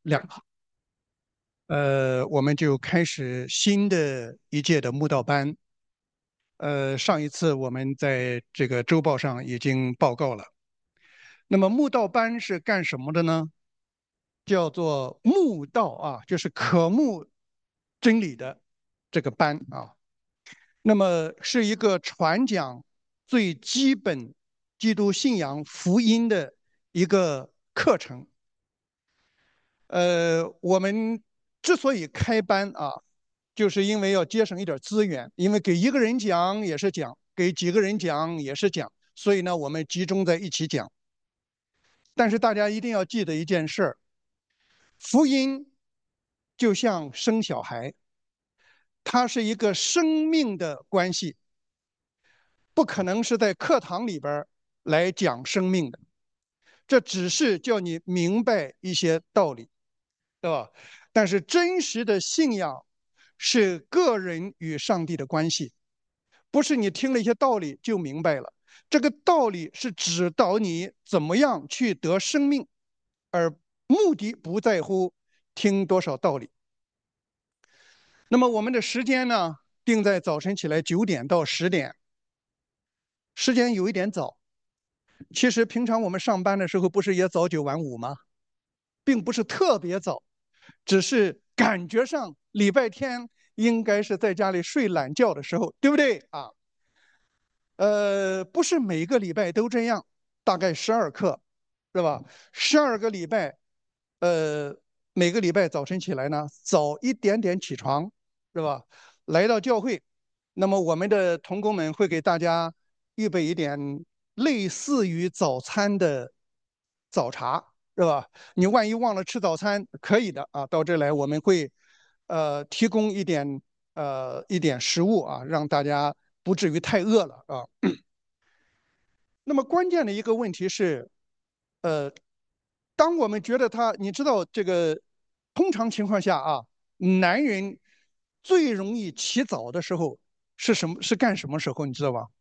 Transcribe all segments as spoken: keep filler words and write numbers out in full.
两呃，我们就开始新的一届的慕道班。呃，上一次我们在这个周报上已经报告了。那么慕道班是干什么的呢？叫做慕道啊，就是渴慕真理的这个班啊。那么是一个传讲最基本基督信仰福音的一个课程。呃，我们之所以开班啊，就是因为要节省一点资源，因为给一个人讲也是讲，给几个人讲也是讲，所以呢，我们集中在一起讲。但是大家一定要记得一件事儿：福音就像生小孩，它是一个生命的关系，不可能是在课堂里边来讲生命的。这只是叫你明白一些道理，对吧？但是真实的信仰是个人与上帝的关系，不是你听了一些道理就明白了。这个道理是指导你怎么样去得生命，而目的不在乎听多少道理。那么我们的时间呢，定在早晨起来九点到十点，时间有一点早。其实平常我们上班的时候不是也早九晚五吗？并不是特别早，只是感觉上礼拜天应该是在家里睡懒觉的时候，对不对啊？呃，不是每个礼拜都这样，大概十二课，是吧？十二个礼拜，呃，每个礼拜早晨起来呢，早一点点起床，是吧？来到教会，那么我们的同工们会给大家预备一点类似于早餐的早茶，是吧？你万一忘了吃早餐，可以的啊，到这来我们会呃提供一点呃一点食物啊，让大家不至于太饿了啊。那么关键的一个问题是，呃，当我们觉得他，你知道这个，通常情况下啊，男人最容易起早的时候是什么？是干什么时候？你知道吧？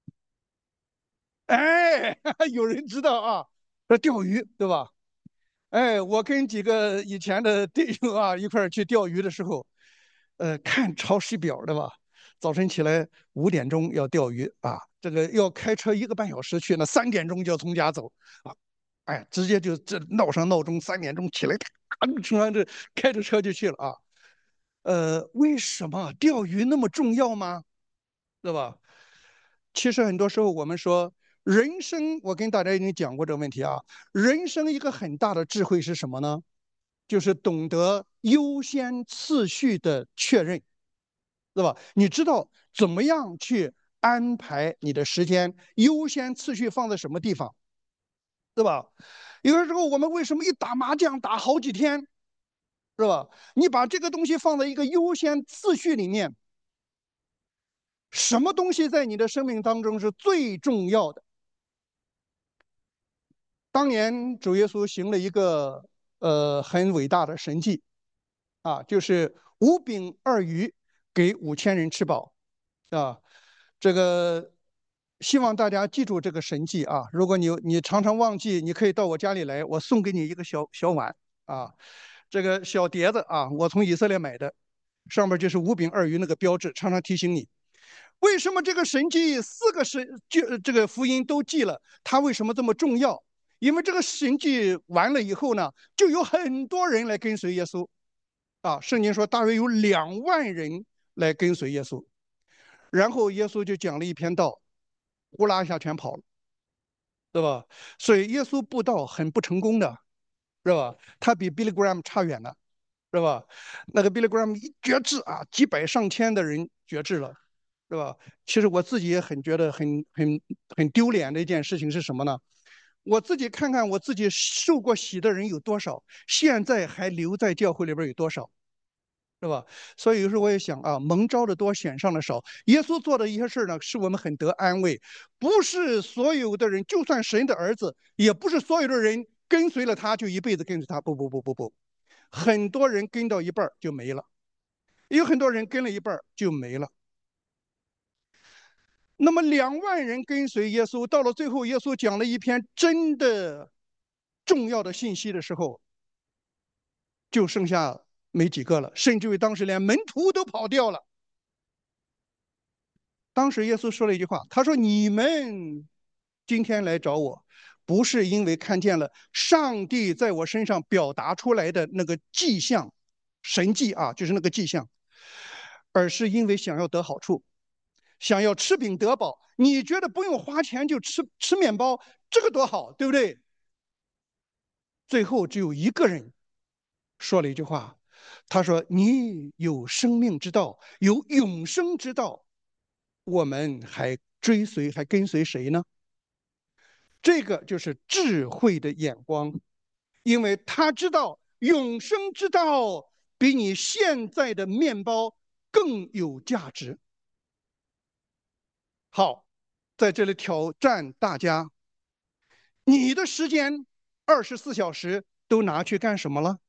哎，有人知道啊，说钓鱼，对吧？哎，我跟几个以前的弟兄啊一块儿去钓鱼的时候，呃，看潮汐表的吧，早晨起来五点钟要钓鱼啊，这个要开车一个半小时去，那三点钟就要从家走啊，哎，直接就这闹上闹钟，三点钟起来，咔，冲上这开着车就去了啊。呃，为什么钓鱼那么重要吗？对吧？其实很多时候我们说人生，我跟大家已经讲过这个问题啊。人生一个很大的智慧是什么呢？就是懂得优先次序的确认，对吧？你知道怎么样去安排你的时间，优先次序放在什么地方，对吧？有的时候我们为什么一打麻将打好几天，是吧？你把这个东西放在一个优先次序里面，什么东西在你的生命当中是最重要的？当年主耶稣行了一个呃很伟大的神迹啊，就是五饼二鱼给五千人吃饱啊。这个希望大家记住这个神迹啊。如果你你常常忘记，你可以到我家里来，我送给你一个小小碗啊，这个小碟子啊，我从以色列买的，上面就是五饼二鱼那个标志，常常提醒你。为什么这个神迹四个神就这个福音都记了？它为什么这么重要？因为这个神迹完了以后呢，就有很多人来跟随耶稣啊。圣经说，大约有两万人来跟随耶稣。然后耶稣就讲了一篇道，呼啦一下全跑了，对吧？所以耶稣布道很不成功的，是吧？他比 Billy Graham 差远了，是吧？那个 Billy Graham 一绝志啊，几百上千的人绝志了，是吧？其实我自己也很觉得很很很丢脸的一件事情是什么呢？我自己看看我自己受过洗的人有多少，现在还留在教会里边有多少，是吧？所以有时候我也想啊，蒙召的多，选上的少。耶稣做的一些事呢，使我们很得安慰。不是所有的人，就算神的儿子，也不是所有的人跟随了他就一辈子跟随他。不不不不不，很多人跟到一半就没了，有很多人跟了一半就没了。那么两万人跟随耶稣，到了最后，耶稣讲了一篇真的重要的信息的时候， 就剩下没几个了，甚至于当时连门徒都跑掉了。当时耶稣说了一句话，他说：你们今天来找我，不是因为看见了上帝在我身上表达出来的那个迹象，神迹啊，就是那个迹象，而是因为想要得好处，想要吃饼得饱。你觉得不用花钱就吃吃面包，这个多好，对不对？最后只有一个人说了一句话，他说：你有生命之道，有永生之道，我们还追随还跟随谁呢？这个就是智慧的眼光，因为他知道永生之道比你现在的面包更有价值。好，在这里挑战大家，你的时间二十四小时都拿去干什么了？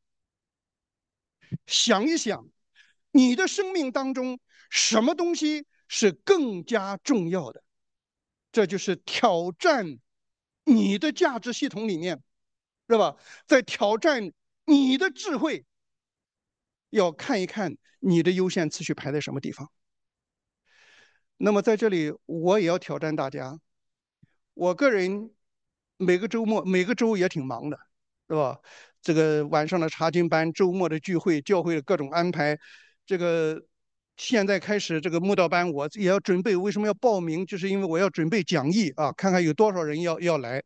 想一想，你的生命当中什么东西是更加重要的？这就是挑战你的价值系统里面，是吧？在挑战你的智慧，要看一看你的优先次序排在什么地方。那么在这里，我也要挑战大家。我个人每个周末、每个周也挺忙的，是吧？这个晚上的查经班、周末的聚会、教会的各种安排，这个现在开始这个慕道班，我也要准备。为什么要报名？就是因为我要准备讲义啊，看看有多少人要要来。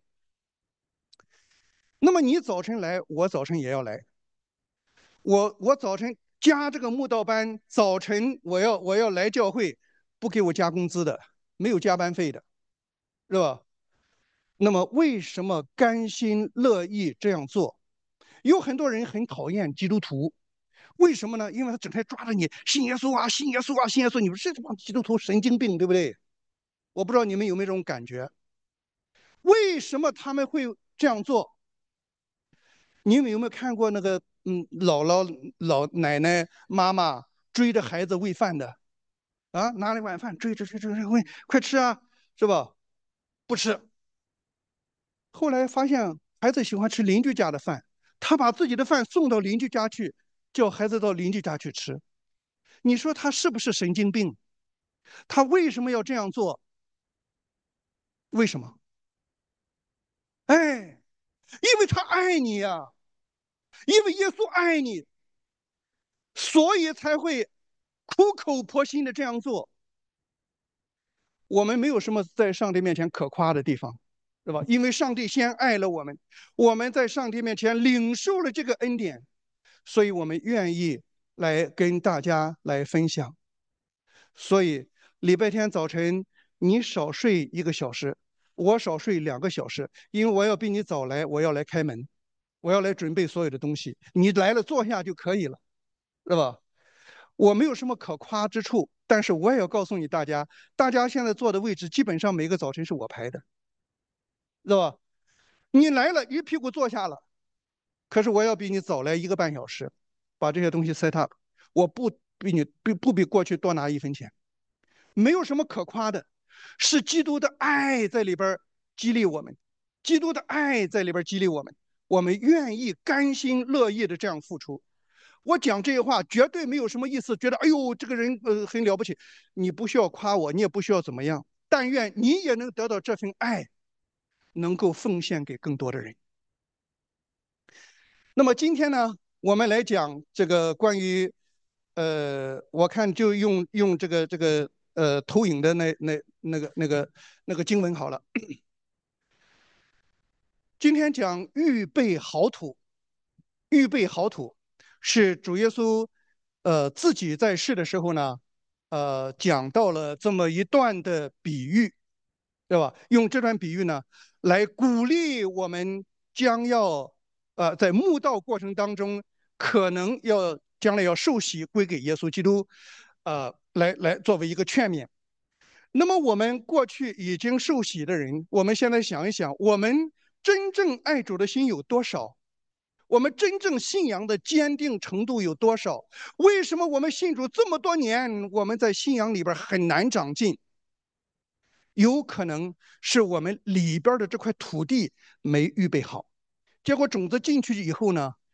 那么你早晨来，我早晨也要来。我我早晨加这个慕道班，早晨我要我要来教会，不给我加工资的，没有加班费的，是吧？那么为什么甘心乐意这样做？有很多人很讨厌基督徒，为什么呢？因为他整天抓着你信耶稣啊，信耶稣啊，信耶稣，你们这帮基督徒神经病，对不对？我不知道你们有没有这种感觉？为什么他们会这样做？你们有没有看过那个嗯姥姥、老奶奶、妈妈追着孩子喂饭的啊？拿了碗饭追着追着追喂，快吃啊，是吧？不吃。后来发现孩子喜欢吃邻居家的饭，他把自己的饭送到邻居家去，叫孩子到邻居家去吃。你说他是不是神经病？他为什么要这样做？为什么？哎，因为他爱你呀、啊，因为耶稣爱你，所以才会苦口婆心的这样做。我们没有什么在上帝面前可夸的地方，是吧？因为上帝先爱了我们，我们在上帝面前领受了这个恩典，所以我们愿意来跟大家来分享。所以礼拜天早晨你少睡一个小时，我少睡两个小时，因为我要比你早来，我要来开门，我要来准备所有的东西。你来了坐下就可以了，是吧？我没有什么可夸之处，但是我也要告诉你大家，大家现在坐的位置基本上每个早晨是我排的，知道吧？你来了，一屁股坐下了，可是我要比你早来一个半小时，把这些东西 set up，我不比你不不比过去多拿一分钱，没有什么可夸的，是基督的爱在里边激励我们，基督的爱在里边激励我们，我们愿意甘心乐意的这样付出。我讲这些话绝对没有什么意思，觉得哎呦这个人呃很了不起，你不需要夸我，你也不需要怎么样，但愿你也能得到这份爱，能够奉献给更多的人。那么今天呢，我们来讲这个关于，呃，我看就用用这个这个呃投影的那那那个那个那个经文好了。今天讲预备好土，预备好土是主耶稣呃自己在世的时候呢，呃讲到了这么一段的比喻，对吧？用这段比喻呢来鼓励我们将要呃在慕道过程当中可能要将来要受洗归给耶稣基督，呃来来作为一个劝勉。那么我们过去已经受洗的人，我们现在想一想，我们真正爱主的心有多少？我们真正信仰的坚定程度有多少？为什么我们信主这么多年，我们在信仰里边很难长进？有可能是我们里边的这块土地没预备好，结果种子进去以后呢，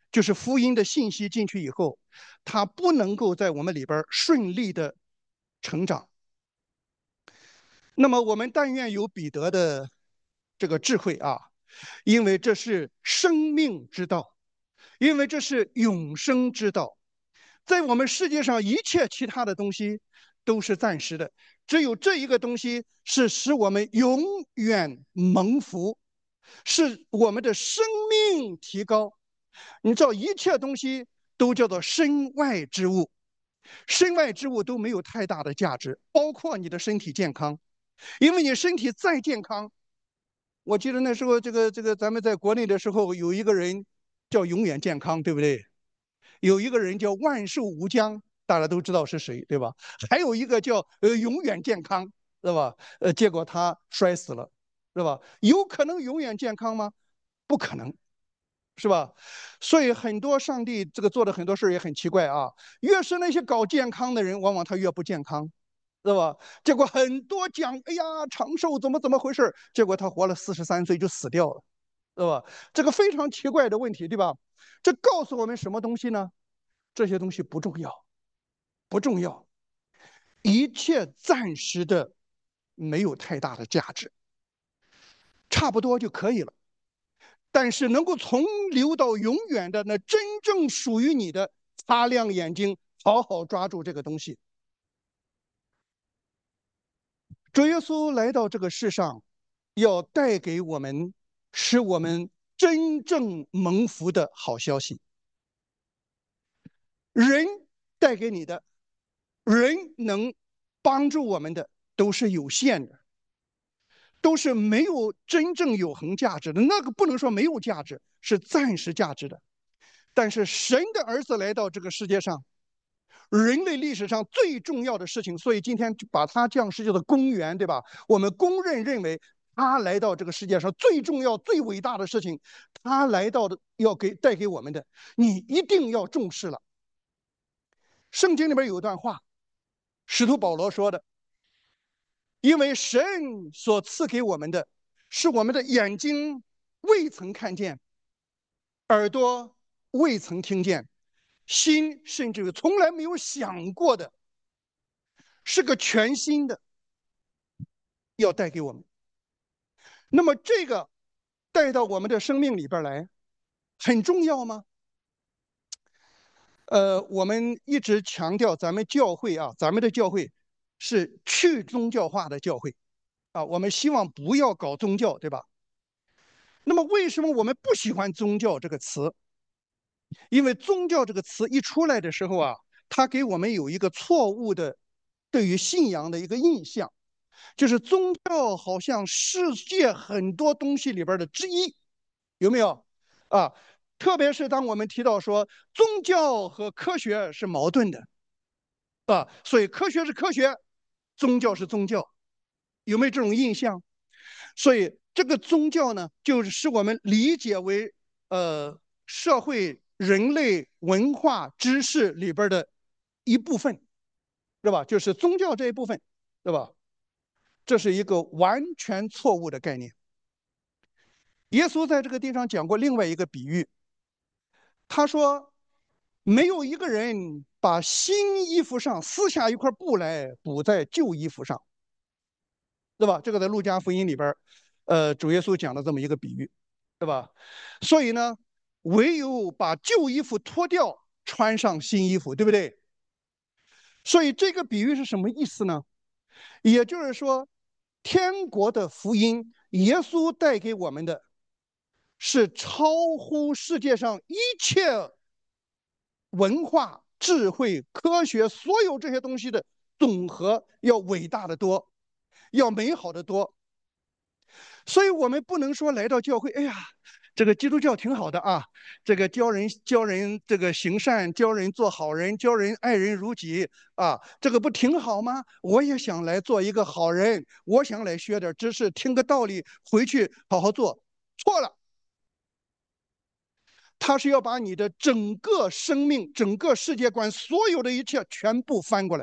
就是福音的信息进去以后，它不能够在我们里边顺利的成长。那么我们但愿有彼得的这个智慧啊，因为这是生命之道，因为这是永生之道。在我们世界上一切其他的东西都是暂时的，只有这一个东西是使我们永远蒙福，是我们的生命提高。你知道，一切东西都叫做身外之物，身外之物都没有太大的价值，包括你的身体健康。因为你身体再健康，我记得那时候这个这个咱们在国内的时候，有一个人叫永远健康，对不对？有一个人叫万寿无疆，大家都知道是谁，对吧？还有一个叫呃永远健康，对吧？呃，结果他摔死了，是吧？有可能永远健康吗？不可能，是吧？所以很多上帝这个做的很多事也很奇怪啊，越是那些搞健康的人，往往他越不健康。是吧？结果很多讲，哎呀，长寿怎么怎么回事？结果他活了四十三岁就死掉了，是吧？这个非常奇怪的问题，对吧？这告诉我们什么东西呢？这些东西不重要，不重要，一切暂时的没有太大的价值，差不多就可以了。但是能够从留到永远的，那真正属于你的，擦亮眼睛，好好抓住这个东西。主耶稣来到这个世上，要带给我们，使我们真正蒙福的好消息。人带给你的，人能帮助我们的都是有限的，都是没有真正永恒价值的。那个不能说没有价值，是暂时价值的。但是神的儿子来到这个世界上，人类历史上最重要的事情，所以今天把他降世叫做公元，对吧？我们公认认为他来到这个世界上最重要、最伟大的事情，他来到的要给带给我们的，你一定要重视了。圣经里边有一段话，使徒保罗说的：“因为神所赐给我们的，是我们的眼睛未曾看见，耳朵未曾听见，心甚至从来没有想过的，是个全新的。”要带给我们。那么这个带到我们的生命里边来，很重要吗？呃，我们一直强调咱们教会啊，咱们的教会是去宗教化的教会啊，我们希望不要搞宗教，对吧？那么为什么我们不喜欢宗教这个词？因为宗教这个词一出来的时候啊，它给我们有一个错误的对于信仰的一个印象。就是宗教好像世界很多东西里边的之一，有没有啊？特别是当我们提到说宗教和科学是矛盾的啊，所以科学是科学，宗教是宗教，有没有这种印象？所以这个宗教呢，就是使我们理解为呃社会、人类文化、知识里边的一部分，对吧？就是宗教这一部分，对吧？这是一个完全错误的概念。耶稣在这个地方讲过另外一个比喻，他说：没有一个人把新衣服上撕下一块布来补在旧衣服上，对吧？这个在路加福音里边，呃，主耶稣讲了这么一个比喻，对吧？所以呢，唯有把旧衣服脱掉，穿上新衣服，对不对？所以这个比喻是什么意思呢？也就是说，天国的福音，耶稣带给我们的是超乎世界上一切文化、智慧、科学所有这些东西的总和，要伟大的多，要美好的多。所以我们不能说来到教会，哎呀，这个基督教挺好的啊，这个教人教人这个行善，教人做好人，教人爱人如己啊，这个不挺好吗？我也想来做一个好人，我想来学点知识，听个道理，回去好好做。错了，他是要把你的整个生命、整个世界观、所有的一切全部翻过来。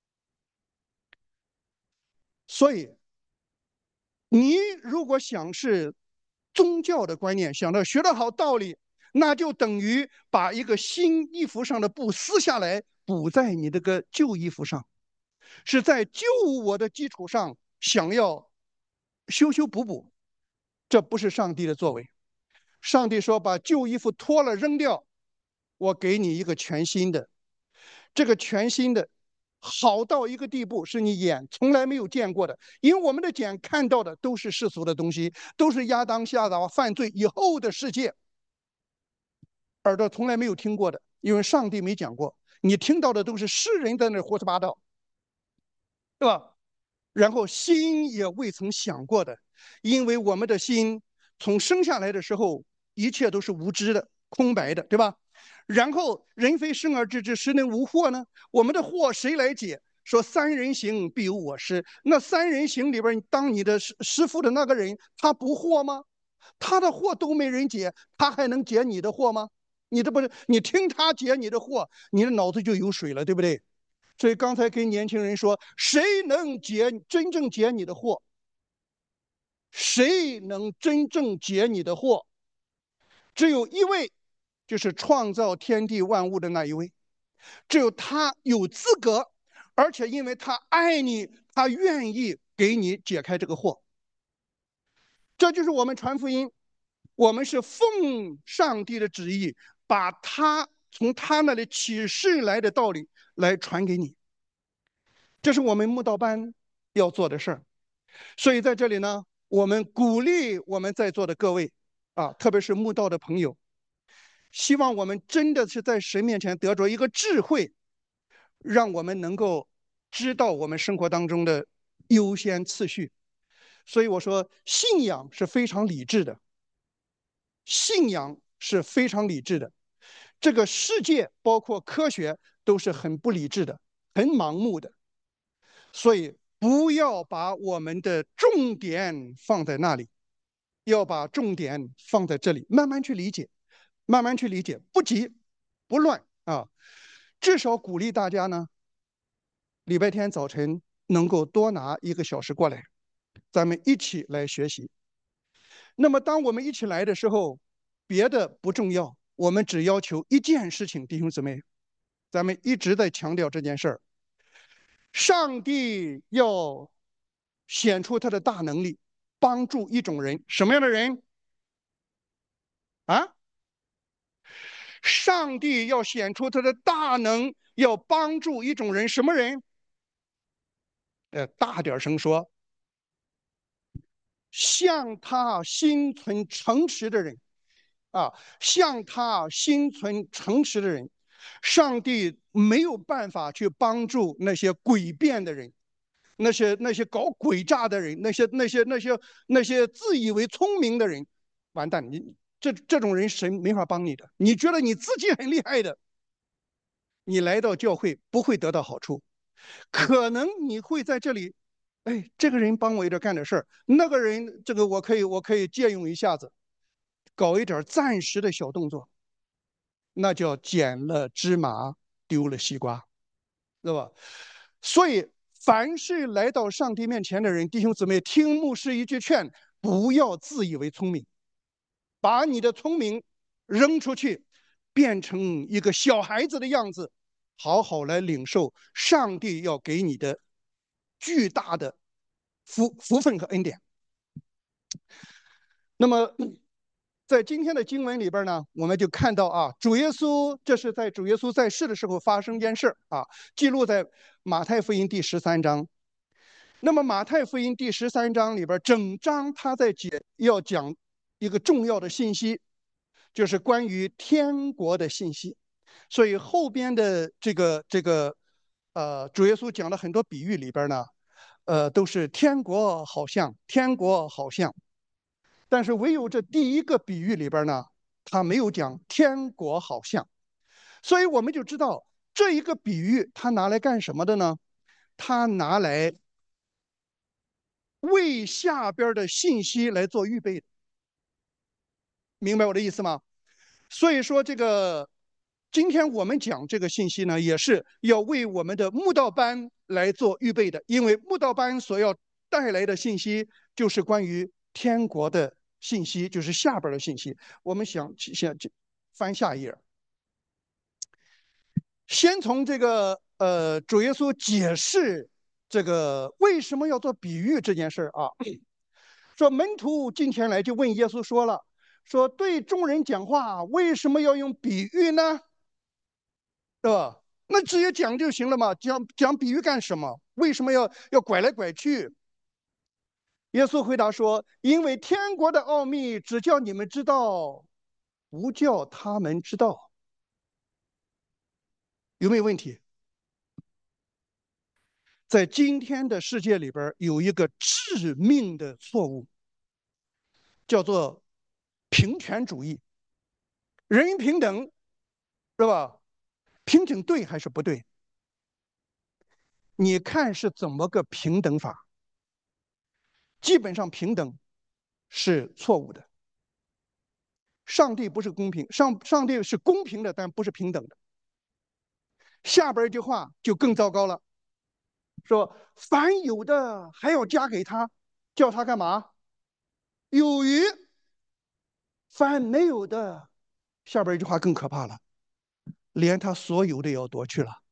所以，你如果想是宗教的观念，想到学得好道理， 那就等于把一个新衣服上的布撕下来，补在你这个旧衣服上，是在救我的基础上想要修修补补，这不是上帝的作为。上帝说：“把旧衣服脱了扔掉，我给你一个全新的。这个全新的好到一个地步，是你眼从来没有见过的。因为我们的眼看到的都是世俗的东西，都是亚当夏娃犯罪以后的世界，耳朵从来没有听过的，因为上帝没讲过。你听到的都是世人在那胡说八道，对吧？然后心也未曾想过的，因为我们的心从生下来的时候，一切都是无知的、空白的，对吧？然后人非生而知之，谁能无惑呢？我们的惑谁来解？说三人行，必有我师。那三人行里边，当你的师师傅的那个人，他不惑吗？他的惑都没人解，他还能解你的惑吗？你这不是你听他解你的惑，你的脑子就有水了，对不对？所以刚才跟年轻人说，谁能解真正解你的惑？谁能真正解你的惑？只有一位，就是创造天地万物的那一位。只有他有资格，而且因为他爱你，他愿意给你解开这个惑。这就是我们传福音，我们是奉上帝的旨意，把他从他那里启示来的道理来传给你。这是我们慕道班要做的事儿。所以在这里呢，我们鼓励我们在座的各位啊，特别是慕道的朋友，希望我们真的是在神面前得着一个智慧，让我们能够知道我们生活当中的优先次序。所以我说，信仰是非常理智的，信仰是非常理智的。这个世界包括科学都是很不理智的，很盲目的。所以不要把我们的重点放在那里，要把重点放在这里，慢慢去理解，慢慢去理解，不急不乱啊。至少鼓励大家呢，礼拜天早晨能够多拿一个小时过来，咱们一起来学习。那么当我们一起来的时候，别的不重要，我们只要求一件事情，弟兄姊妹，咱们一直在强调这件事儿。上帝要显出他的大能力，帮助一种人，什么样的人啊？上帝要显出他的大能，要帮助一种人，什么人？呃，大点声说，向他心存诚实的人啊，向他心存诚实的人，上帝没有办法去帮助那些诡辩的人。那些那些搞诡诈的人，那些那些那些那些自以为聪明的人，完蛋！你这这种人神没法帮你的。你觉得你自己很厉害的，你来到教会不会得到好处，可能你会在这里，哎，这个人帮我一点干点事儿，那个人这个我可以我可以借用一下子，搞一点暂时的小动作，那叫捡了芝麻丢了西瓜，对吧？所以，凡是来到上帝面前的人，弟兄姊妹，听牧师一句劝，不要自以为聪明，把你的聪明扔出去，变成一个小孩子的样子，好好来领受上帝要给你的巨大的福福分和恩典。那么，在今天的经文里边呢，我们就看到啊，主耶稣这是在主耶稣在世的时候发生一件事啊，记录在马太福音第十三章。那么马太福音第十三章里边，整章他在解要讲一个重要的信息，就是关于天国的信息。所以后边的这个这个呃，主耶稣讲了很多比喻里边呢，呃，都是天国好像，天国好像。但是唯有这第一个比喻里边呢，他没有讲天国好像，所以我们就知道这一个比喻他拿来干什么的呢？他拿来为下边的信息来做预备的，明白我的意思吗？所以说这个今天我们讲这个信息呢，也是要为我们的慕道班来做预备的，因为慕道班所要带来的信息就是关于天国的信息，就是下边的信息。我们想想翻下一页。先从这个呃，主耶稣解释这个为什么要做比喻这件事啊。说门徒今天来就问耶稣说了，说对众人讲话为什么要用比喻呢？对吧？那直接讲就行了嘛，讲讲比喻干什么？为什么要要拐来拐去？耶稣回答说：“因为天国的奥秘只叫你们知道，不叫他们知道。”有没有问题？在今天的世界里边，有一个致命的错误，叫做平权主义。人人平等，是吧？平等对还是不对？你看是怎么个平等法？基本上平等是错误的。上帝不是公平，上上帝是公平的，但不是平等的。下边一句话就更糟糕了，说凡有的还要加给他，叫他干嘛？有余；凡没有的，下边一句话更可怕了，连他所有的也要夺去了。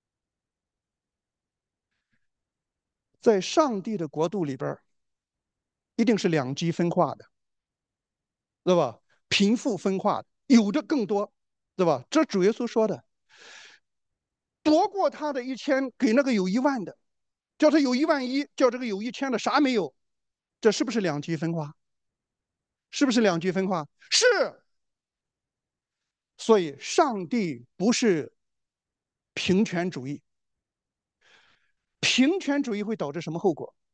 在上帝的国度里边，一定是两极分化的，对吧？贫富分化的，有的更多，对吧？这主耶稣说的，夺过他的一千，给那个有一万的，叫他有一万一，叫这个有一千的啥没有，这是不是两极分化？是不是两极分化？是。所以，上帝不是平权主义。平权主义会导致什么后果？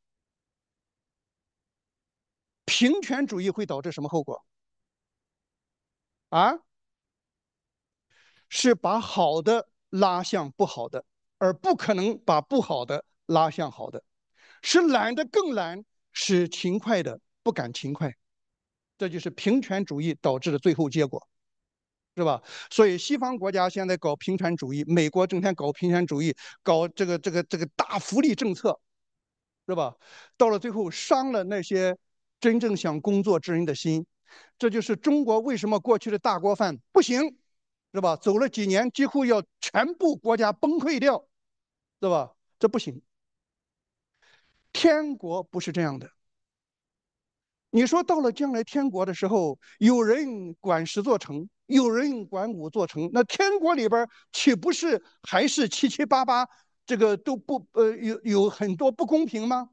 平权主义会导致什么后果？啊，是把好的拉向不好的，而不可能把不好的拉向好的，使懒的更懒，使勤快的不敢勤快。这就是平权主义导致的最后结果，是吧？所以西方国家现在搞平权主义，美国整天搞平权主义，搞这个这个这个大福利政策，是吧？到了最后伤了那些真正想工作之人的心。这就是中国为什么过去的大锅饭不行，是吧？走了几年，几乎要全部国家崩溃掉，是吧？这不行。天国不是这样的。你说到了将来天国的时候，有人管十座城，有人管五座城，那天国里边岂不是还是七七八八，这个都不呃有有很多不公平吗？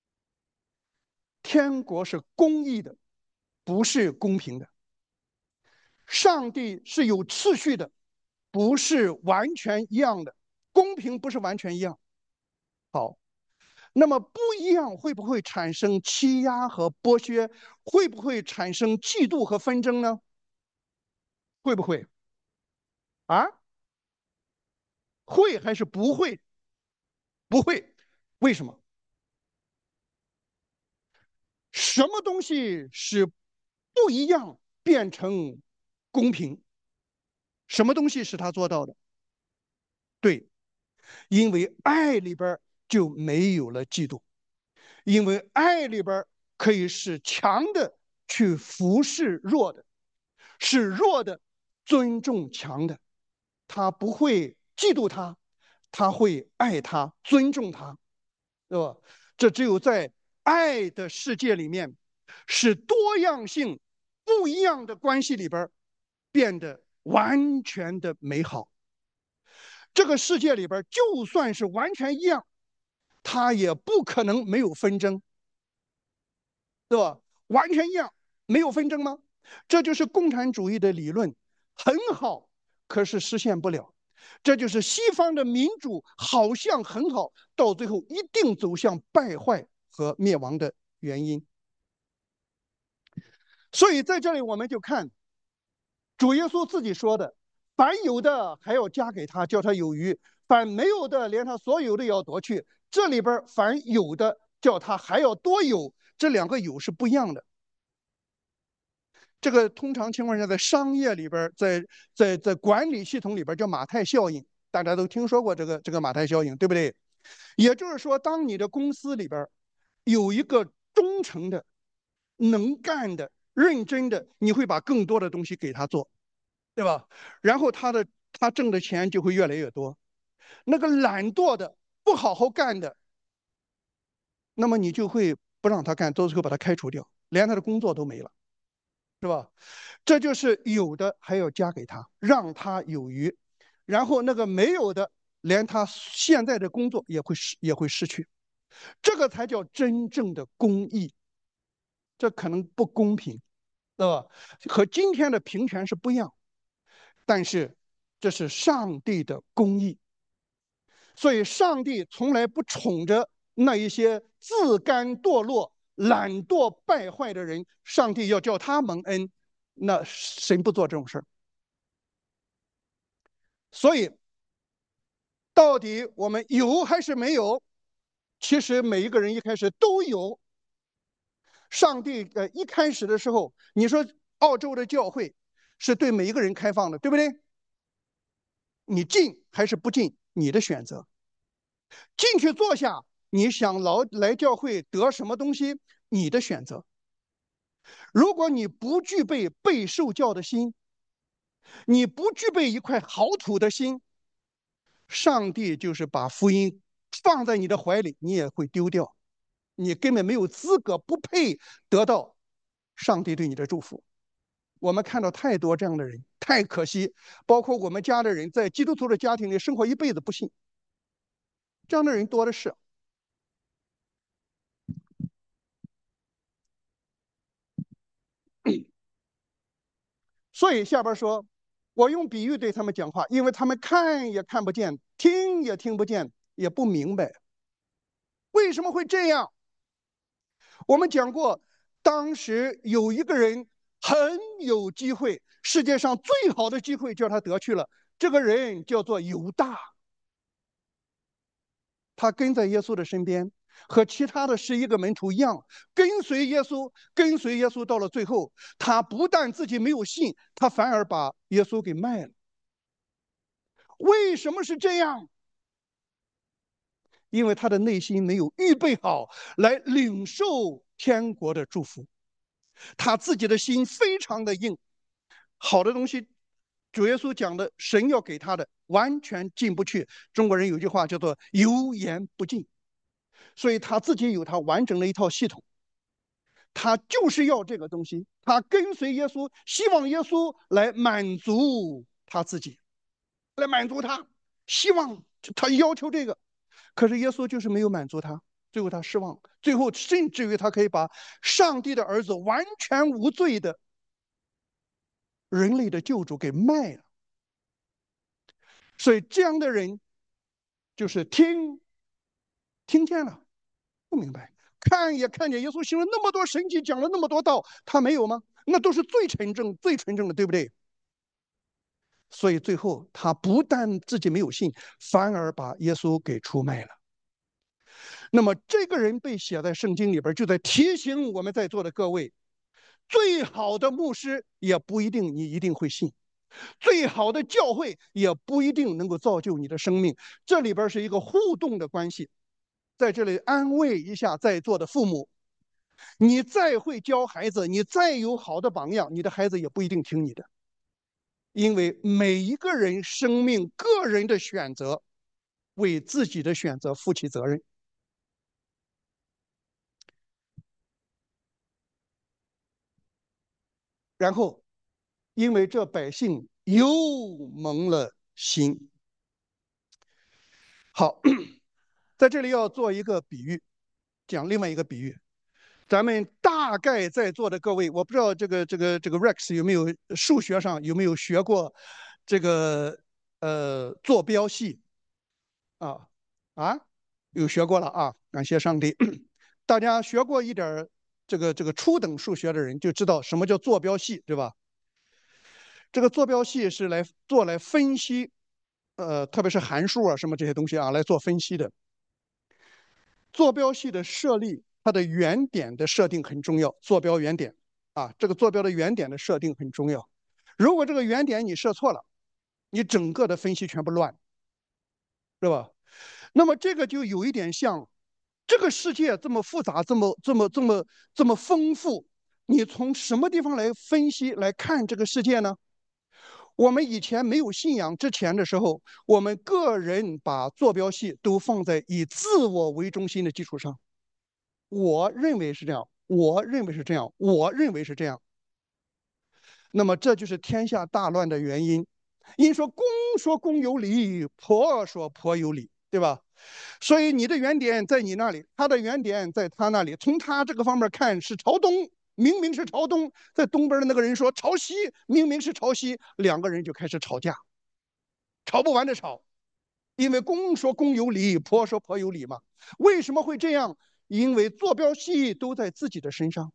天国是公义的，不是公平的。上帝是有次序的，不是完全一样的。公平不是完全一样。好，那么不一样会不会产生欺压和剥削？会不会产生嫉妒和纷争呢？会不会啊？会还是不会？不会。为什么？什么东西是不一样变成公平？什么东西是他做到的？对，因为爱里边就没有了嫉妒，因为爱里边可以使强的去服侍弱的，使弱的尊重强的，他不会嫉妒他，他会爱他，尊重他，对吧？这只有在爱的世界里面，使多样性不一样的关系里边变得完全的美好。这个世界里边，就算是完全一样，它也不可能没有纷争，对吧？完全一样，没有纷争吗？这就是共产主义的理论，很好，可是实现不了。这就是西方的民主好像很好，到最后一定走向败坏和灭亡的原因。所以在这里我们就看主耶稣自己说的：“凡有的还要加给他，叫他有余；凡没有的，连他所有的也要夺去。”这里边凡有的叫他还要多有，这两个有是不一样的。这个通常情况下，在商业里边，在在在管理系统里边叫马太效应，大家都听说过这个这个马太效应，对不对？也就是说，当你的公司里边有一个忠诚的、能干的、认真的，你会把更多的东西给他做。 对吧？然后他的他挣的钱就会越来越多。那个懒惰的、不好好干的，那么你就会不让他干，到最后把他开除掉，连他的工作都没了，是吧？这就是有的还要加给他，让他有余，然后那个没有的，连他现在的工作也会失也会失去，这个才叫真正的公义。这可能不公平，对吧？和今天的平权是不一样，但是这是上帝的公义。所以，上帝从来不宠着那一些自甘堕落、懒惰败坏的人，上帝要叫他蒙恩，那神不做这种事儿。所以，到底我们有还是没有？其实每一个人一开始都有。上帝呃一开始的时候，你说澳洲的教会是对每一个人开放的，对不对？你进还是不进，你的选择。进去坐下，你想老来教会得什么东西，你的选择。如果你不具备被受教的心，你不具备一块好土的心，上帝就是把福音放在你的怀里，你也会丢掉，你根本没有资格，不配得到上帝对你的祝福。我们看到太多这样的人，太可惜。包括我们家的人，在基督徒的家庭里生活一辈子不信，这样的人多的是。所以下边说，我用比喻对他们讲话，因为他们看也看不见，听也听不见，也不明白为什么会这样。我们讲过，当时有一个人很有机会，世界上最好的机会叫他得去了。这个人叫做犹大，他跟在耶稣的身边，和其他的十一个门徒一样，跟随耶稣，跟随耶稣到了最后，他不但自己没有信，他反而把耶稣给卖了。为什么是这样？因为他的内心没有预备好来领受天国的祝福，他自己的心非常的硬，好的东西，主耶稣讲的，神要给他的完全进不去。中国人有句话叫做油盐不进，所以他自己有他完整的一套系统，他就是要这个东西，他跟随耶稣，希望耶稣来满足他自己，来满足他，希望他要求这个。可是耶稣就是没有满足他，最后他失望，最后甚至于他可以把上帝的儿子完全无罪的人类的救主给卖了。所以这样的人就是听听见了不明白，看也看见耶稣行了那么多神迹，讲了那么多道，他没有吗？那都是最纯正、最纯正的，对不对？所以最后他不但自己没有信，反而把耶稣给出卖了。那么这个人被写在圣经里边，就在提醒我们在座的各位，最好的牧师也不一定你一定会信，最好的教会也不一定能够造就你的生命。这里边是一个互动的关系。在这里安慰一下在座的父母，你再会教孩子，你再有好的榜样，你的孩子也不一定听你的，因为每一个人生命个人的选择，为自己的选择负起责任。然后因为这百姓又蒙了心。好，在这里要做一个比喻，讲另外一个比喻。咱们大概在座的各位，我不知道这个这个这个 Rex 有没有数学上有没有学过这个呃坐标系啊啊？有学过了啊，感谢上帝。大家学过一点这个这个初等数学的人就知道什么叫坐标系，对吧？这个坐标系是来做来分析，呃，特别是函数啊什么这些东西啊来做分析的。坐标系的设立，它的原点的设定很重要。坐标原点啊，这个坐标的原点的设定很重要。如果这个原点你设错了，你整个的分析全部乱，是吧？那么这个就有一点像这个世界这么复杂，这么这么这么这么丰富，你从什么地方来分析来看这个世界呢？ 我们以前没有信仰之前的时候，我们个人把坐标系都放在以自我为中心的基础上。我认为是这样，我认为是这样，我认为是这样。那么这就是天下大乱的原因。因说公说公有理，婆说婆有理，对吧？所以你的原点在你那里，他的原点在他那里。从他这个方面看是朝东，明明是朝东，在东边的那个人说朝西，明明是朝西，两个人就开始吵架，吵不完的吵。因为公说公有理，婆说婆有理嘛。为什么会这样？因为坐标系都在自己的身上。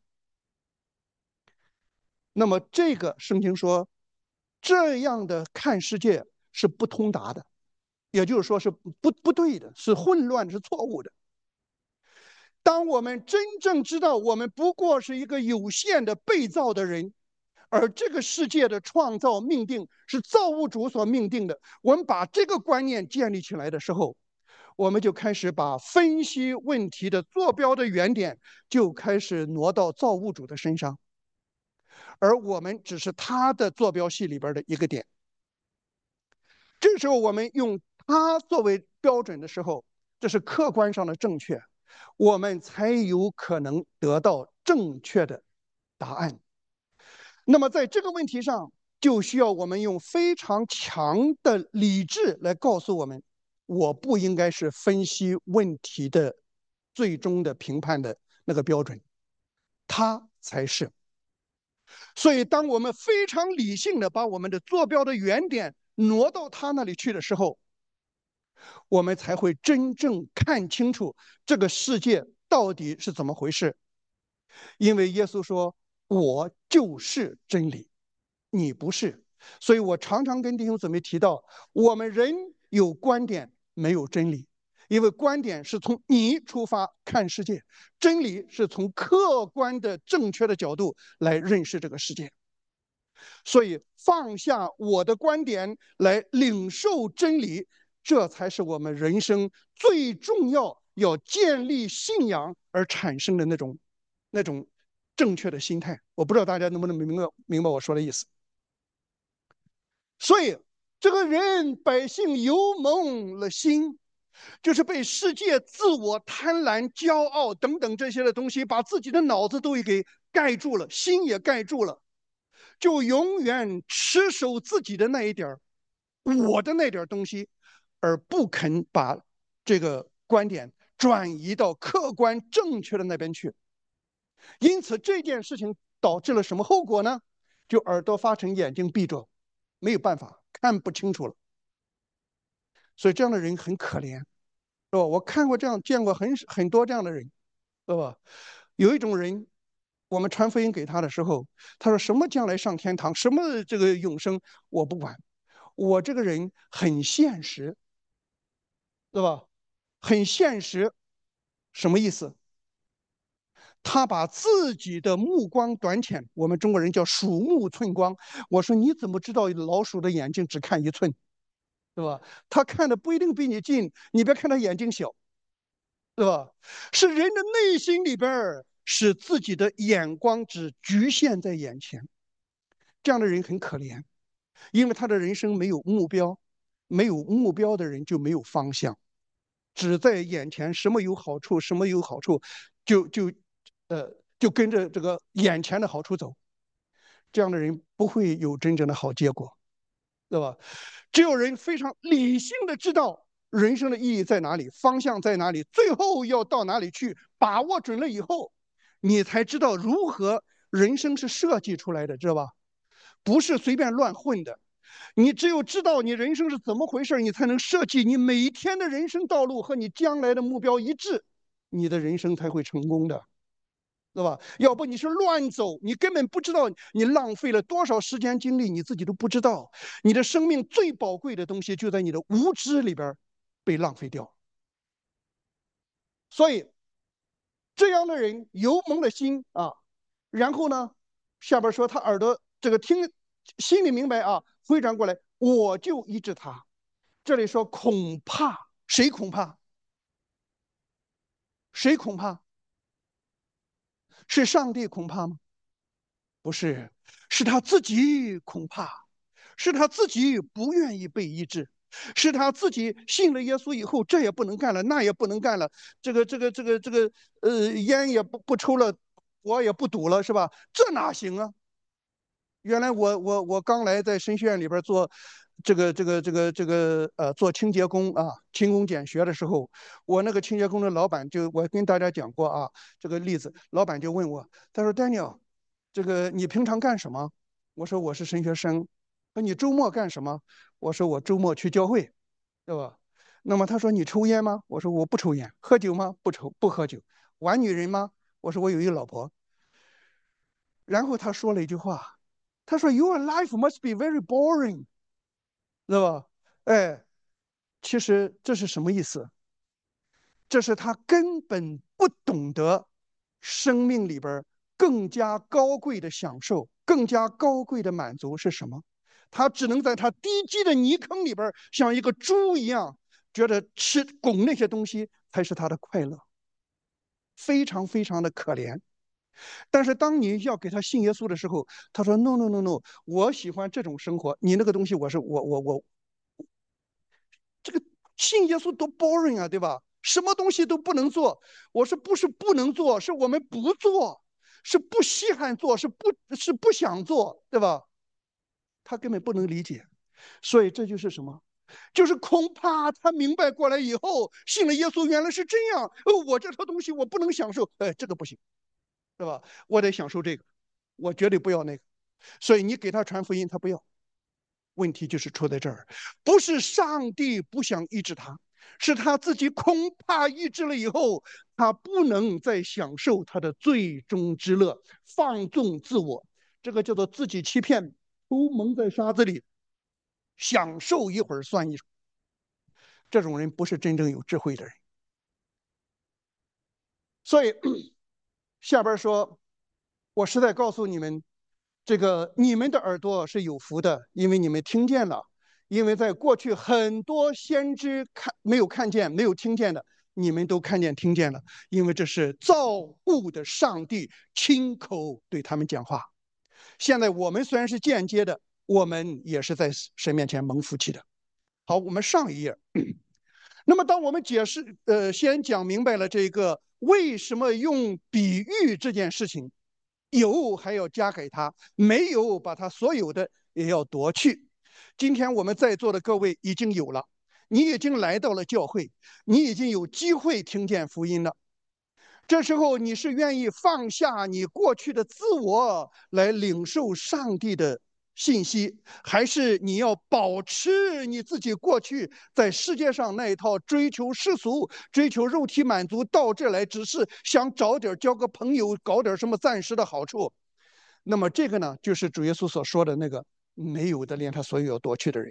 那么这个圣经说，这样的看世界是不通达的，也就是说是不不对的，是混乱，是错误的。当我们真正知道我们不过是一个有限的被造的人，而这个世界的创造命定是造物主所命定的，我们把这个观念建立起来的时候，我们就开始把分析问题的坐标的原点就开始挪到造物主的身上，而我们只是他的坐标系里边的一个点。这时候我们用它作为标准的时候，这是客观上的正确，我们才有可能得到正确的答案。那么在这个问题上，就需要我们用非常强的理智来告诉我们，我不应该是分析问题的最终的评判的那个标准，它才是。所以当我们非常理性的把我们的坐标的原点挪到他那里去的时候，我们才会真正看清楚这个世界到底是怎么回事。因为耶稣说，我就是真理，你不是。所以我常常跟弟兄姊妹提到，我们人有观点，没有真理。因为观点是从你出发看世界，真理是从客观的正确的角度来认识这个世界。所以放下我的观点来领受真理，这才是我们人生最重要要建立信仰而产生的那种那种正确的心态。我不知道大家能不能明白明白我说的意思。所以这个人百姓油蒙了心，就是被世界、自我、贪婪、骄傲等等这些的东西把自己的脑子都给盖住了，心也盖住了，就永远持守自己的那一点我的那点东西，而不肯把这个观点转移到客观正确的那边去。因此这件事情导致了什么后果呢？就耳朵发沉，眼睛闭着，没有办法，看不清楚了。所以这样的人很可怜，是吧？我看过这样，见过很很多这样的人，是吧？有一种人，我们传福音给他的时候，他说什么将来上天堂，什么这个永生，我不管。我这个人很现实，对吧？很现实，什么意思？他把自己的目光短浅，我们中国人叫鼠目寸光。我说你怎么知道老鼠的眼睛只看一寸，对吧？他看的不一定比你近，你别看他眼睛小，对吧？是人的内心里边使自己的眼光只局限在眼前，这样的人很可怜，因为他的人生没有目标，没有目标的人就没有方向。只在眼前，什么有好处，什么有好处，就就，呃，就跟着这个眼前的好处走。这样的人不会有真正的好结果，对吧？只有人非常理性的知道人生的意义在哪里，方向在哪里，最后要到哪里去，把握准了以后，你才知道如何人生是设计出来的，知道吧？不是随便乱混的。你只有知道你人生是怎么回事，你才能设计你每一天的人生道路和你将来的目标一致，你的人生才会成功的，对吧？要不你是乱走，你根本不知道你浪费了多少时间精力，你自己都不知道。你的生命最宝贵的东西就在你的无知里边被浪费掉。所以这样的人油蒙了心啊，然后呢，下边说他耳朵这个听心里明白啊，回转过来我就医治他。这里说恐怕，谁恐怕？谁恐怕？是上帝恐怕吗？不是，是他自己恐怕。 是他自己不愿意被医治，是他自己信了耶稣以后，这也不能干了，那也不能干了，这个这个这个这个呃，烟也不不抽了，我也不赌了，是吧？这哪行啊？原来我我我刚来在神学院里边做这个这个这个这个呃做清洁工啊，勤工俭学的时候，我那个清洁工的老板就我跟大家讲过啊这个例子，老板就问我，他说 Daniel，这个你平常干什么？我说我是神学生。那你周末干什么？我说我周末去教会，对吧？那么他说你抽烟吗？我说我不抽烟。喝酒吗？不抽不喝酒。玩女人吗？我说我有一个老婆。然后他说了一句话，他说 Your life must be very boring，知道吧？哎，其实这是什么意思？这是他根本不懂得生命里边更加高贵的享受，更加高贵的满足是什么？他只能在他低级的泥坑里边，像一个猪一样，觉得吃拱那些东西才是他的快乐，非常非常的可怜。但是当你要给他信耶稣的时候，他说 no no no no，我喜欢这种生活，你那个东西我是我我我这个信耶稣多 boring 啊，对吧？什么东西都不能做。我说不是不能做，是我们不做，是不稀罕做，是不是不想做，对吧？他根本不能理解，所以这就是什么？就是恐怕他明白过来以后，信了耶稣原来是这样。哦，我这套东西我不能享受，哎，这个不行，对吧？我得享受这个，我绝对不要那个。所以你给他传福音，他不要。问题就是出在这儿，不是上帝不想医治他，是他自己恐怕医治了以后，他不能再享受他的最终之乐，放纵自我，这个叫做自己欺骗，头蒙在沙子里，享受一会儿算一会儿。这种人不是真正有智慧的人。所以下边说，我实在告诉你们，这个你们的耳朵是有福的，因为你们听见了。因为在过去很多先知看没有看见、没有听见的，你们都看见、听见了。因为这是造物的上帝亲口对他们讲话。现在我们虽然是间接的，我们也是在神面前蒙福气的。好，我们上一页。那么，当我们解释，呃，先讲明白了这个为什么用比喻这件事情，有还要加给他，没有把他所有的也要夺去。今天我们在座的各位已经有了，你已经来到了教会，你已经有机会听见福音了。这时候你是愿意放下你过去的自我来领受上帝的信息，还是你要保持你自己过去在世界上那一套追求世俗、追求肉体满足，到这来只是想找点交个朋友，搞点什么暂时的好处？那么这个呢，就是主耶稣所说的那个没有的连他所有要夺去的人。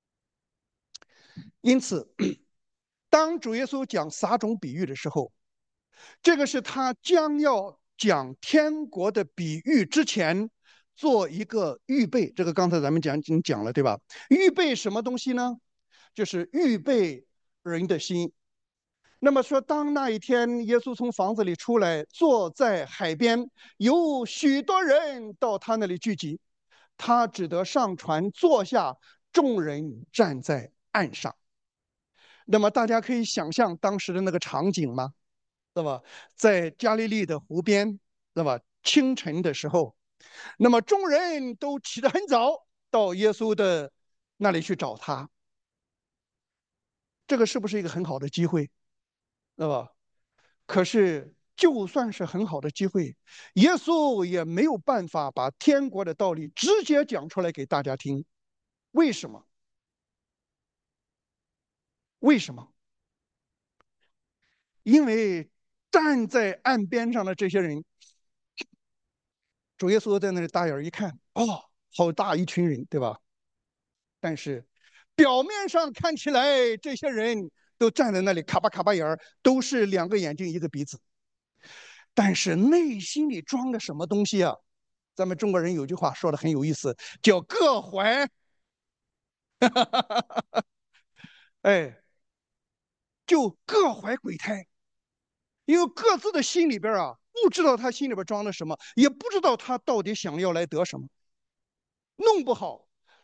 因此，当主耶稣讲撒种比喻的时候，这个是他将要讲天国的比喻之前做一个预备。这个刚才咱们讲已经讲了，对吧？预备什么东西呢？就是预备人的心。那么说，当那一天耶稣从房子里出来，坐在海边，有许多人到他那里聚集，他只得上船坐下，众人站在岸上。那么大家可以想象当时的那个场景吗？对吧？在加利利的湖边，对吧？清晨的时候，那么众人都起得很早，到耶稣的那里去找他。这个是不是一个很好的机会？对吧？可是就算是很好的机会，耶稣也没有办法把天国的道理直接讲出来给大家听。为什么？为什么？因为站在岸边上的这些人，主耶稣在那里大眼一看，哦，好大一群人，对吧？但是表面上看起来，这些人都站在那里卡巴卡巴眼儿，都是两个眼睛一个鼻子，但是内心里装的什么东西啊？咱们中国人有句话说的很有意思，叫各怀，哎，就各怀鬼胎，因为各自的心里边啊，不知道他心里边装的什么，也不知道他到底想要来得什么，弄不好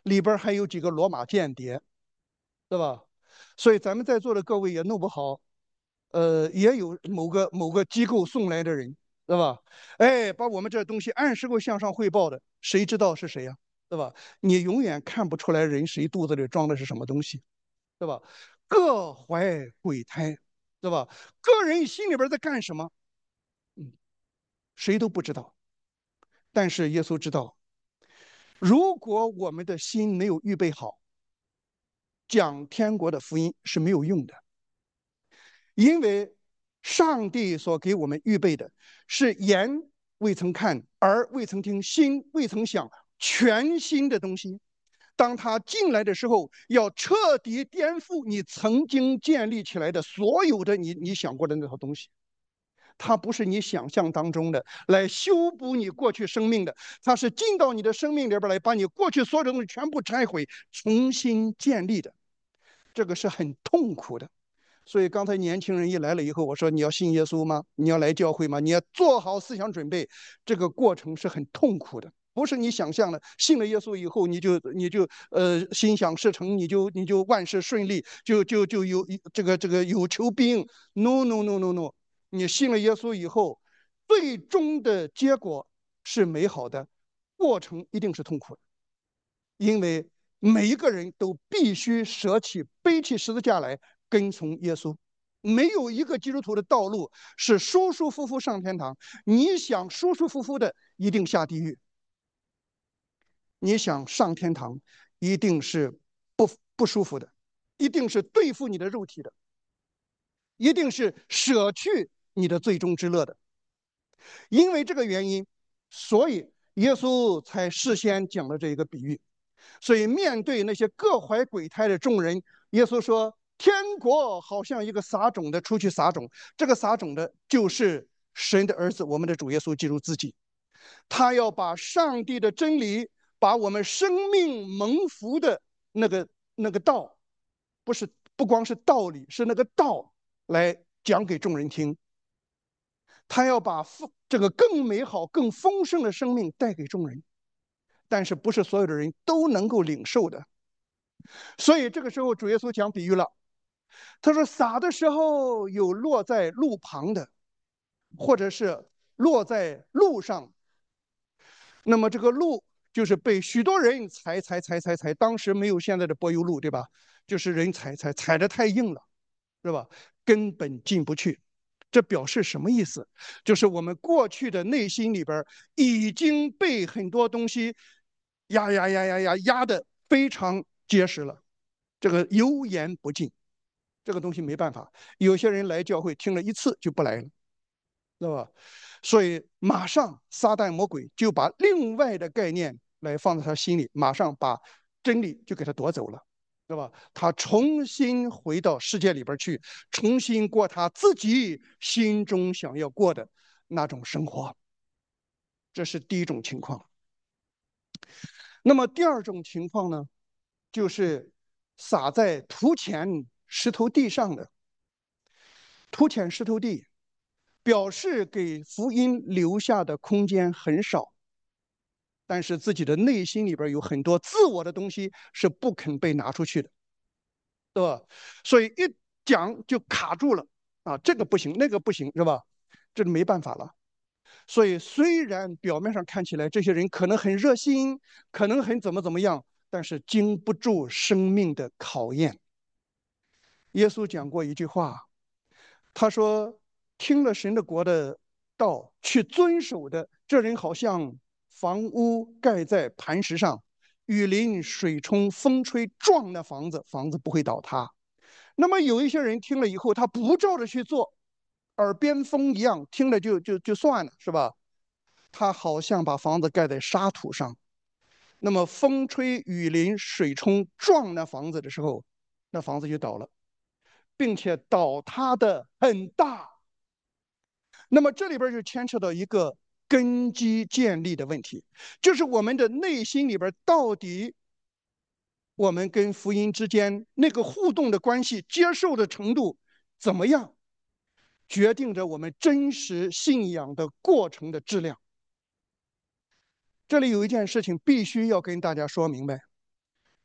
里边还有几个罗马间谍，对吧？所以咱们在座的各位也弄不好，呃，也有某个某个机构送来的人，对吧？哎，把我们这东西按时给我向上汇报的，谁知道是谁呀、对吧？你永远看不出来人谁肚子里装的是什么东西，对吧？各怀鬼胎，对吧？个人心里边在干什么，嗯，谁都不知道。但是耶稣知道，如果我们的心没有预备好，讲天国的福音是没有用的。因为上帝所给我们预备的是眼未曾看，耳未曾听，心未曾想，全新的东西。当他进来的时候，要彻底颠覆你曾经建立起来的所有的你你想过的那套东西。它不是你想象当中的来修补你过去生命的，它是进到你的生命里边来，把你过去所有的东西全部拆毁，重新建立的。这个是很痛苦的。所以刚才年轻人一来了以后，我说你要信耶稣吗？你要来教会吗？你要做好思想准备。这个过程是很痛苦的，不是你想象的。信了耶稣以后，你就你就呃心想事成，你就你就万事顺利，就就就有这个这个有求必应。No no no no no，你信了耶稣以后，最终的结果是美好的，过程一定是痛苦的。因为每一个人都必须舍弃背起十字架来跟从耶稣。没有一个基督徒的道路是舒舒服服上天堂。你想舒舒服服的，一定下地狱；你想上天堂，一定是不不舒服的，一定是对付你的肉体的，一定是舍去你的最终之乐的。因为这个原因，所以耶稣才事先讲了这一个比喻。所以面对那些各怀鬼胎的众人，耶稣说：天国好像一个撒种的出去撒种，这个撒种的就是神的儿子，我们的主耶稣基督自己。他要把上帝的真理，把我们生命蒙福的那个那个道，不是不光是道理，是那个道来讲给众人听。他要把这个更美好、更丰盛的生命带给众人。但是不是所有的人都能够领受的。所以这个时候主耶稣讲比喻了，他说撒的时候有落在路旁的，或者是落在路上。那么这个路就是被许多人踩踩踩踩踩，当时没有现在的柏油路，对吧？就是人踩踩踩得太硬了，是吧？根本进不去。这表示什么意思？就是我们过去的内心里边已经被很多东西压压压压压压的非常结实了，这个油盐不进，这个东西没办法。有些人来教会听了一次就不来了，知道吧？所以马上撒旦魔鬼就把另外的概念来放在他心里，马上把真理就给他夺走了，对吧？他重新回到世界里边去，重新过他自己心中想要过的那种生活。这是第一种情况。那么第二种情况呢，就是撒在土浅石头地上的。土浅石头地表示给福音留下的空间很少，但是自己的内心里边有很多自我的东西是不肯被拿出去的，对吧？所以一讲就卡住了啊，这个不行，那个不行，是吧？这没办法了。所以虽然表面上看起来这些人可能很热心，可能很怎么怎么样，但是经不住生命的考验。耶稣讲过一句话，他说：听了神的国的道去遵守的，这人好像房屋盖在磐石上，雨淋水冲风吹撞那房子，房子不会倒塌。那么有一些人听了以后，他不照着去做，耳边风一样，听了就就就算了，是吧？他好像把房子盖在沙土上，那么风吹雨淋水冲撞那房子的时候，那房子就倒了，并且倒塌的很大。那么这里边就牵扯到一个根基建立的问题，就是我们的内心里边到底我们跟福音之间那个互动的关系、接受的程度怎么样，决定着我们真实信仰的过程的质量。这里有一件事情必须要跟大家说明白，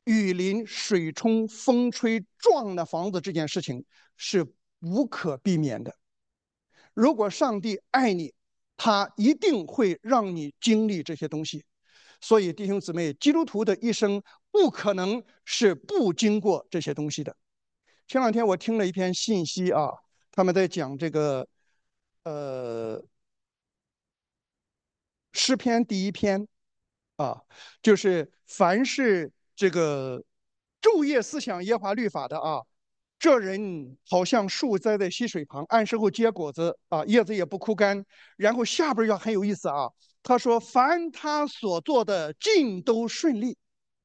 雨淋、水冲、风吹撞了房子这件事情是无可避免的。如果上帝爱你，他一定会让你经历这些东西。所以弟兄姊妹，基督徒的一生不可能是不经过这些东西的。前两天我听了一篇信息啊，他们在讲这个呃诗篇第一篇啊，就是凡是这个昼夜思想耶和华律法的啊，这人好像树栽在溪水旁，按时候结果子啊，叶子也不枯干。然后下边要很有意思啊，他说凡他所做的尽都顺利。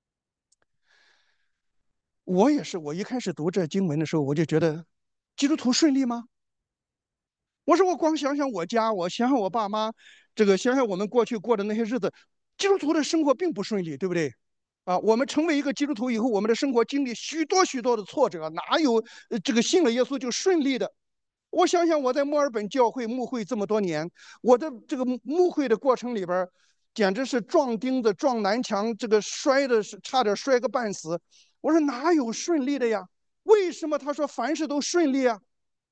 我也是，我一开始读这经文的时候，我就觉得基督徒顺利吗？我说我光想想我家，我想想我爸妈，这个想想我们过去过的那些日子，基督徒的生活并不顺利，对不对？啊，我们成为一个基督徒以后，我们的生活经历许多许多的挫折，哪有呃这个信了耶稣就顺利的？我想想我在墨尔本教会牧会这么多年，我的这个牧会的过程里边，简直是撞钉子、撞南墙，这个摔的是差点摔个半死。我说哪有顺利的呀？为什么他说凡事都顺利啊？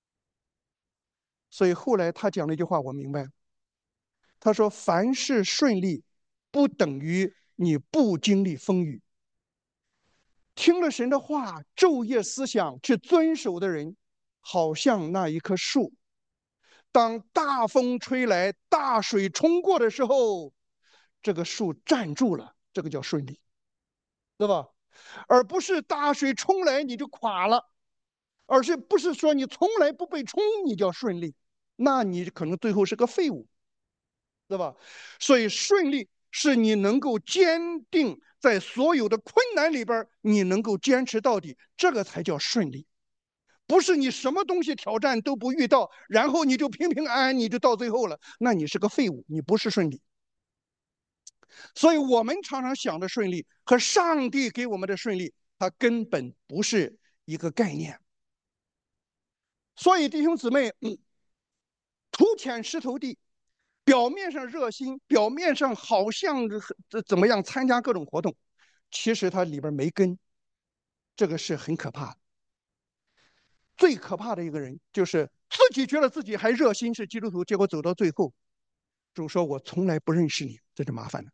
所以后来他讲了一句话，我明白。他说凡事顺利，不等于你不经历风雨。听了神的话，昼夜思想去遵守的人，好像那一棵树，当大风吹来、大水冲过的时候，这个树站住了，这个叫顺利，对吧？而不是大水冲来你就垮了，而是不是说你从来不被冲你叫顺利，那你可能最后是个废物，对吧？所以顺利是你能够坚定在所有的困难里边，你能够坚持到底，这个才叫顺利。不是你什么东西挑战都不遇到，然后你就平平安安，你就到最后了，那你是个废物，你不是顺利。所以我们常常想的顺利和上帝给我们的顺利，它根本不是一个概念。所以弟兄姊妹，嗯，土浅石头地，表面上热心，表面上好像怎么样参加各种活动，其实它里边没根，这个是很可怕的。最可怕的一个人就是自己觉得自己还热心是基督徒，结果走到最后，主说我从来不认识你，这就麻烦了。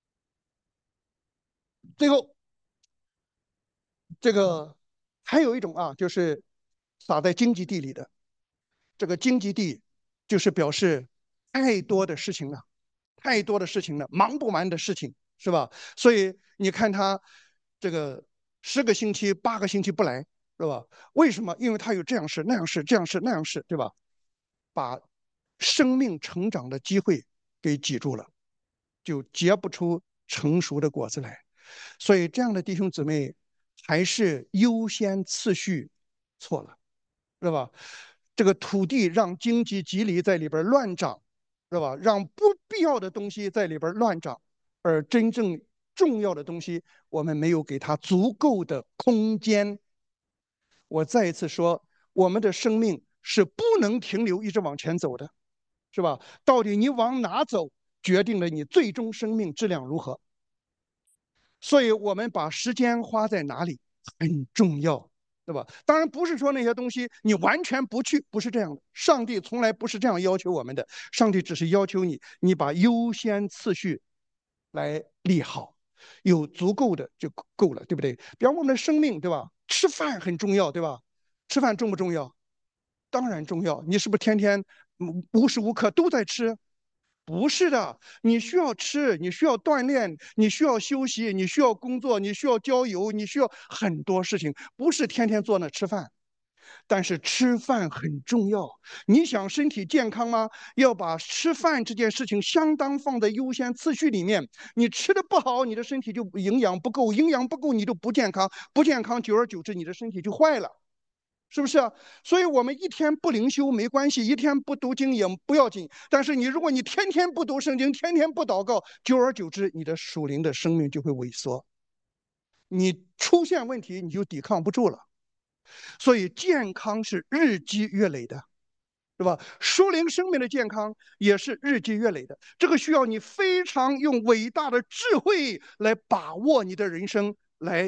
最后这个还有一种啊，就是撒在荆棘地里的。这个荆棘地就是表示太多的事情了，太多的事情了，忙不完的事情，是吧？所以你看他这个十个星期、八个星期不来，是吧？为什么？因为他有这样事、那样事、这样事、那样事，对吧？把生命成长的机会给挤住了，就结不出成熟的果子来。所以这样的弟兄姊妹，还是优先次序错了，是吧？这个土地让荆棘蒺藜在里边乱长，是吧？让不必要的东西在里边乱长，而真正重要的东西，我们没有给它足够的空间。我再一次说，我们的生命是不能停留，一直往前走的，是吧？到底你往哪走，决定了你最终生命质量如何。所以我们把时间花在哪里很重要，对吧？当然不是说那些东西你完全不去，不是这样的。上帝从来不是这样要求我们的，上帝只是要求你，你把优先次序来立好，有足够的就够了，对不对？比方我们的生命，对吧？吃饭很重要，对吧？吃饭重不重要？当然重要。你是不是天天无时无刻都在吃？不是的，你需要吃，你需要锻炼，你需要休息，你需要工作，你需要交友，你需要很多事情，不是天天坐那吃饭。但是吃饭很重要，你想身体健康吗？要把吃饭这件事情相当放在优先次序里面。你吃的不好，你的身体就营养不够，营养不够你就不健康，不健康久而久之你的身体就坏了。是不是啊？所以我们一天不灵修没关系，一天不读经也不要紧。但是你如果你天天不读圣经，天天不祷告，久而久之，你的属灵的生命就会萎缩。你出现问题，你就抵抗不住了。所以健康是日积月累的，是吧？属灵生命的健康也是日积月累的。这个需要你非常用伟大的智慧来把握你的人生，来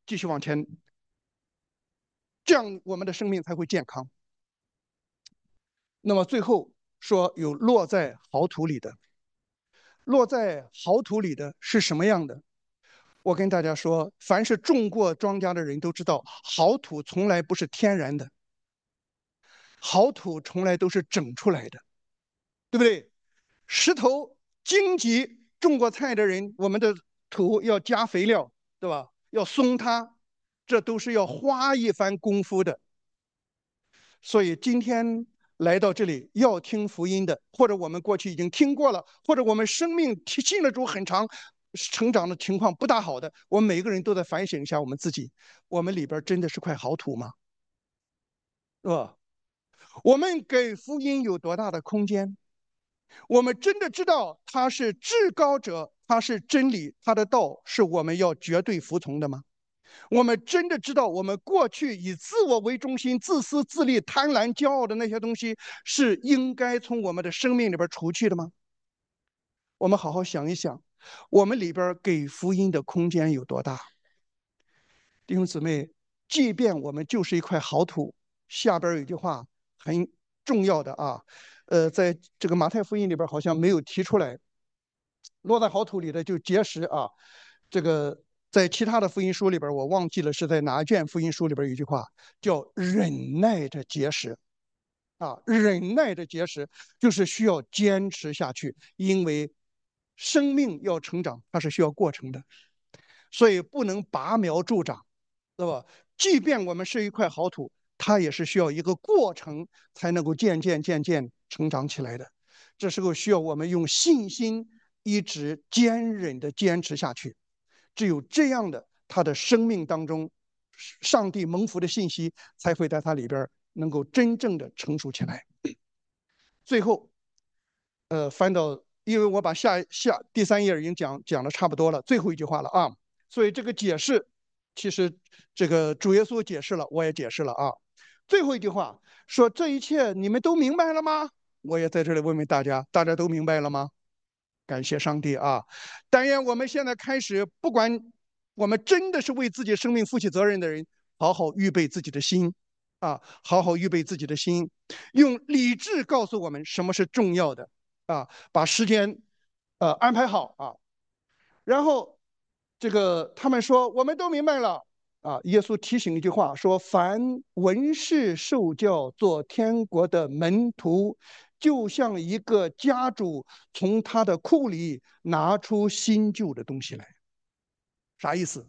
继续往前，这样我们的生命才会健康。那么最后说有落在好土里的，落在好土里的是什么样的？我跟大家说，凡是种过庄稼的人都知道，好土从来不是天然的，好土从来都是整出来的，对不对？石头、荆棘，种过菜的人，我们的土要加肥料，对吧？要松它，这都是要花一番功夫的。所以今天来到这里要听福音的，或者我们过去已经听过了，或者我们生命信了主很长，成长的情况不大好的，我们每个人都在反省一下我们自己：我们里边真的是块好土吗？是吧？我们给福音有多大的空间？我们真的知道他是至高者，他是真理，他的道是我们要绝对服从的吗？我们真的知道我们过去以自我为中心、自私自利、贪婪骄傲的那些东西是应该从我们的生命里边除去的吗？我们好好想一想，我们里边给福音的空间有多大？弟兄姊妹，即便我们就是一块好土，下边有一句话很重要的啊，呃，在这个马太福音里边好像没有提出来，落在好土里的就结实啊。这个在其他的福音书里边，我忘记了是在哪卷福音书里边有一句话叫忍耐着结实啊，忍耐着结实就是需要坚持下去，因为生命要成长，它是需要过程的，所以不能拔苗助长，对吧？即便我们是一块好土，它也是需要一个过程才能够渐渐渐渐成长起来的。这时候需要我们用信心一直坚忍的坚持下去。只有这样的，他的生命当中，上帝蒙福的信息才会在他里边能够真正的成熟起来。最后，呃，翻到，因为我把下下第三页已经讲讲的差不多了，最后一句话了啊。所以这个解释，其实这个主耶稣解释了，我也解释了啊。最后一句话说：“这一切你们都明白了吗？”我也在这里问问大家，大家都明白了吗？感谢上帝啊！但愿我们现在开始，不管我们真的是为自己生命负起责任的人，好好预备自己的心啊，好好预备自己的心，用理智告诉我们什么是重要的啊，把时间呃安排好啊。然后这个他们说我们都明白了啊。耶稣提醒一句话说：凡文士受教做天国的门徒，就像一个家主从他的库里拿出新旧的东西来。啥意思？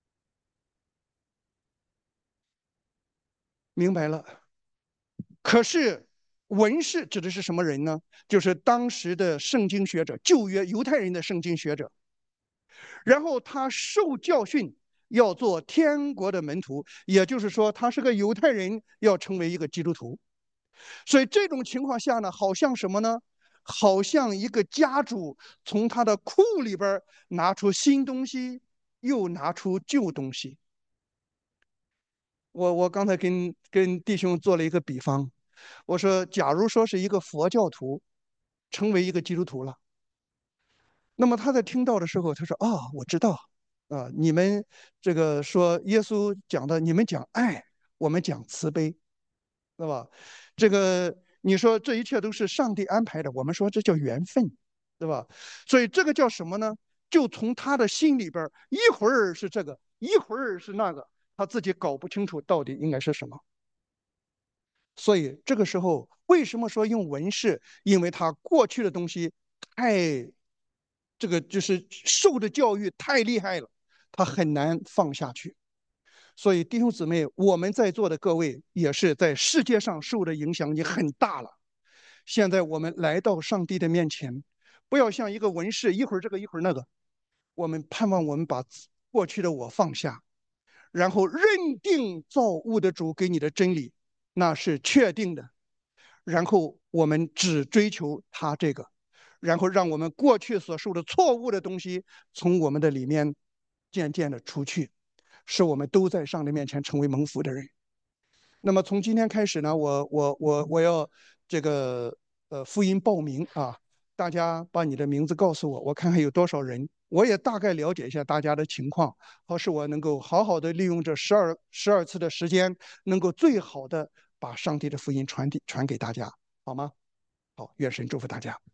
明白了。可是文士指的是什么人呢？就是当时的圣经学者，旧约犹太人的圣经学者。然后他受教训要做天国的门徒，也就是说他是个犹太人，要成为一个基督徒。所以这种情况下呢，好像什么呢？好像一个家主从他的库里边拿出新东西，又拿出旧东西。我我刚才跟跟弟兄做了一个比方，我说，假如说是一个佛教徒成为一个基督徒了。那么他在听到的时候，他说：“啊、哦，我知道，啊，你们这个说耶稣讲的，你们讲爱，我们讲慈悲，对吧？这个你说这一切都是上帝安排的，我们说这叫缘分，对吧？所以这个叫什么呢？就从他的心里边，一会儿是这个，一会儿是那个，他自己搞不清楚到底应该是什么。所以这个时候，为什么说用文士？因为他过去的东西太……这个就是受的教育太厉害了，他很难放下去。所以弟兄姊妹，我们在座的各位也是在世界上受的影响已经很大了。现在我们来到上帝的面前，不要像一个文士，一会儿这个一会儿那个。我们盼望我们把过去的我放下，然后认定造物的主给你的真理，那是确定的。然后我们只追求他这个。然后让我们过去所受的错误的东西从我们的里面渐渐的出去，使我们都在上帝面前成为蒙福的人。那么从今天开始呢，我我我我要这个呃福音报名啊，大家把你的名字告诉我，我看看有多少人我也大概了解一下大家的情况，好使我能够好好的利用这十二十二次的时间，能够最好的把上帝的福音传递传给大家，好吗？好，愿神祝福大家。